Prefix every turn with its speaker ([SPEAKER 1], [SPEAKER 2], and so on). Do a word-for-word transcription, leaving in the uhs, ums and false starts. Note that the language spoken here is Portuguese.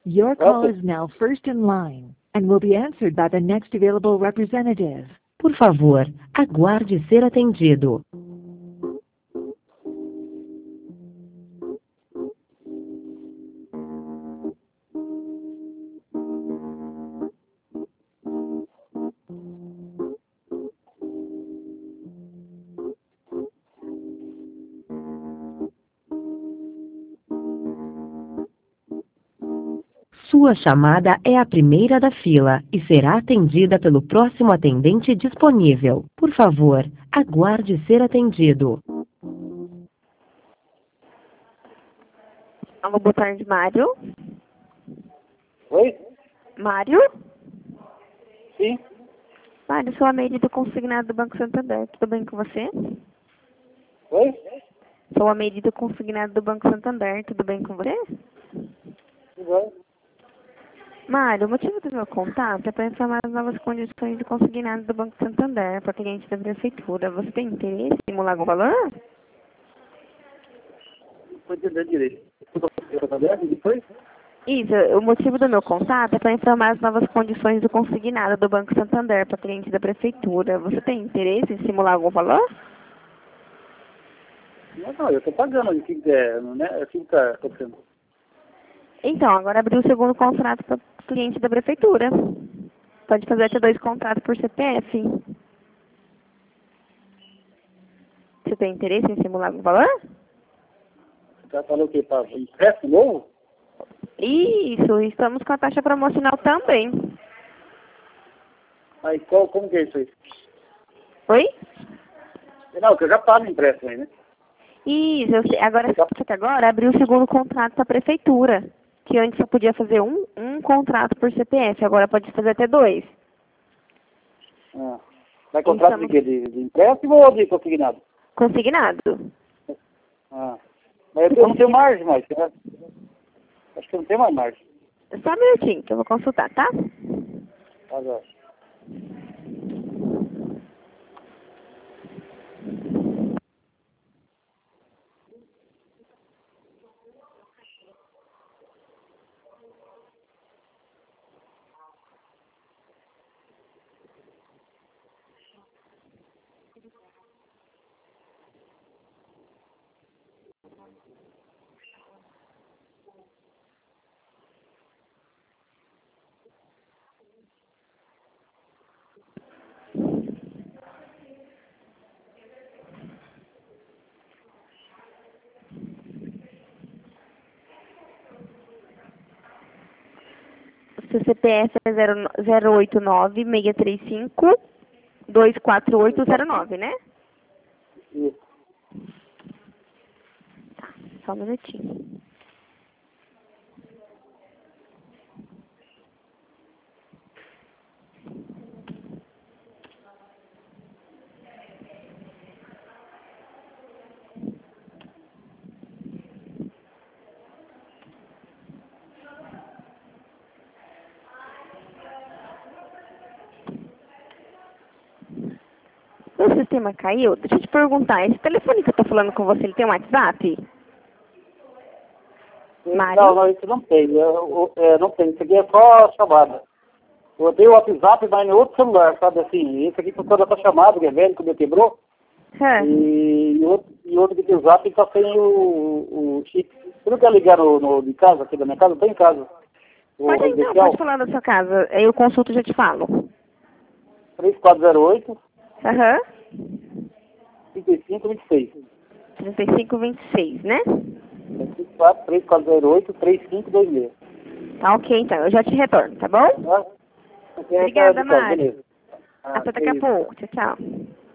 [SPEAKER 1] Your call is now first in line and will be answered by the next available representative.
[SPEAKER 2] Por favor, aguarde ser atendido. Sua chamada é a primeira da fila e será atendida pelo próximo atendente disponível. Por favor, aguarde ser atendido.
[SPEAKER 3] Alô, boa tarde, Mário.
[SPEAKER 4] Oi?
[SPEAKER 3] Mário?
[SPEAKER 4] Sim.
[SPEAKER 3] Mário, sou a Meire do Consignado do Banco Santander. Tudo bem com você?
[SPEAKER 4] Oi?
[SPEAKER 3] Sou a Meire do Consignado do Banco Santander. Tudo bem com você?
[SPEAKER 4] Tudo bem.
[SPEAKER 3] Mário, o motivo do meu contato é para informar as novas condições de consignado do Banco Santander para cliente da Prefeitura. Você tem interesse em simular algum valor?
[SPEAKER 4] Não estou entendendo direito. E depois?
[SPEAKER 3] Isso, o motivo do meu contato é para informar as novas condições do consignado do Banco Santander para cliente da Prefeitura. Você tem interesse em simular algum valor?
[SPEAKER 4] Não, não, eu estou pagando o que é, não é assim que está acontecendo.
[SPEAKER 3] Então, agora abriu o segundo contrato para cliente da Prefeitura. Pode fazer até dois contratos por C P F. Você tem interesse em simular algum valor?
[SPEAKER 4] Você está falando o quê? Para empréstimo novo?
[SPEAKER 3] Isso, estamos com a taxa promocional também.
[SPEAKER 4] Aí qual, como que é isso aí?
[SPEAKER 3] Oi?
[SPEAKER 4] Não, que eu já pago empréstimo aí, né?
[SPEAKER 3] Isso, eu sei. Agora, só que agora abriu o segundo contrato para a Prefeitura. Que antes só podia fazer um, um contrato por C P F, agora pode fazer até dois.
[SPEAKER 4] Ah. Vai contrato
[SPEAKER 3] Estamos...
[SPEAKER 4] de quê? De, de empréstimo ou de consignado?
[SPEAKER 3] Consignado.
[SPEAKER 4] Ah. Mas eu não tenho margem mais, né? Acho que eu não tenho mais margem.
[SPEAKER 3] Só um minutinho que eu vou consultar, tá?
[SPEAKER 4] Agora.
[SPEAKER 3] Seu C P F é zero oito nove, seis três cinco, dois quatro oito zero nove, né?
[SPEAKER 4] Isso.
[SPEAKER 3] Tá, só um minutinho. O sistema caiu? Deixa eu te perguntar, esse telefone que eu tô falando com você, ele tem um WhatsApp? Mário?
[SPEAKER 4] Não, não, isso não tem. Eu, eu, é, não tem. Isso aqui é só chamada. Eu dei o WhatsApp, mas em outro celular, sabe assim? Esse aqui funciona para chamada, que é velho, que o meu quebrou.
[SPEAKER 3] É.
[SPEAKER 4] E, e, outro, e outro que tem o Zap está sem o, o chip. Você não quer ligar no, no, de casa, aqui da minha casa? Estou em casa. O
[SPEAKER 3] Pode então,
[SPEAKER 4] residencial,
[SPEAKER 3] pode falar da sua casa. Aí eu consulto e já te falo.
[SPEAKER 4] três quatro zero oito,
[SPEAKER 3] Aham.
[SPEAKER 4] trinta e cinco, vinte e seis.
[SPEAKER 3] trinta e cinco, vinte e seis, né?
[SPEAKER 4] três quatro zero oito, três cinco dois seis.
[SPEAKER 3] Tá ok, então. Eu já te retorno, tá bom?
[SPEAKER 4] Tá?
[SPEAKER 3] Obrigada, Mário.
[SPEAKER 4] Beleza. Ah,
[SPEAKER 3] Até daqui a
[SPEAKER 4] isso.
[SPEAKER 3] pouco. Tchau, tchau.